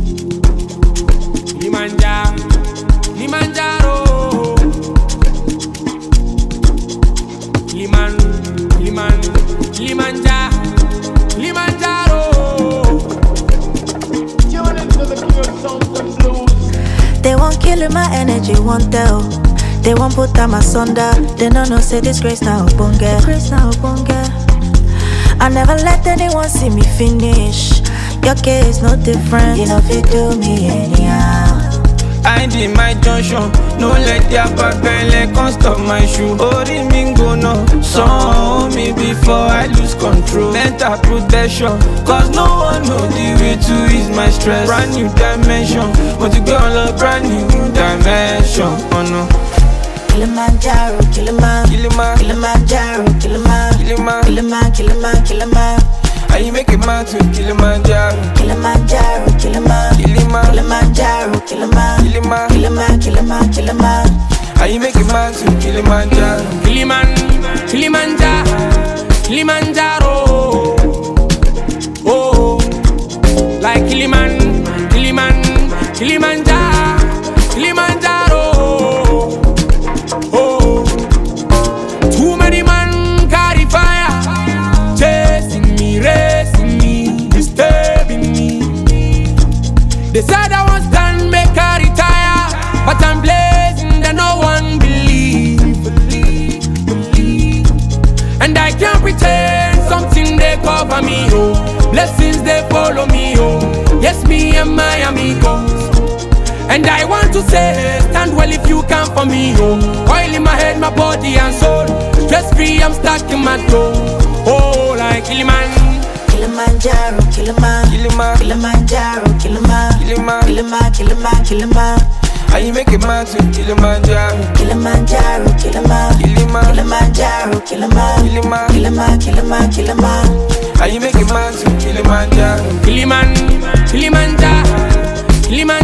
Kilimanjaro, Kilimanjaro, Kilimanjaro, Kilimanjaro. Tune into the pure sounds of blues. They won't kill my energy, won't tell. They won't put them asunder. They don't know say this grace now bunga. Grace now bunga. I never let anyone see me finish. Your case no different. You know if you do me anyhow. I did my junction. No let their papele can't stop my shoe. Ori mingo no. Saw me before I lose control. Mental protection. Cause no one know the way to ease my stress. Brand new dimension. Want to go on a brand new dimension. Oh no. Kilimanjaro, Kilimanjaro, Kilimanjaro, Kilimanjaro, Kilimanjaro. How you make it man to Kilimanjaro? Kilimanjaro, Kilimanjaro, Kilimanjaro. How you make it man to Kilimanjaro? Kilimanjaro, Kilimanjaro. Oh, like Kilimanjaro, Kilimanjaro. Oh, too many man carry fire, chasing me, racing me, disturbing me. They said I was done, make I retire, but I'm blazing that no one believe. And I can't pretend something they cover me, oh. Blessings they follow me, oh. Yes, me and my amigos. And I want to say, stand well if you come for me, oh. Oil in my head, my body and soul. Stress free, I'm stuck in my toe. Oh, like Kilimanjaro, Kilimanjaro, Kilimanjaro. How you make it man to Kilimanjaro? Kilimanjaro, Kilimanjaro, How you make it man to Kilimanjaro? Kilimanjaro, Kilimanjaro.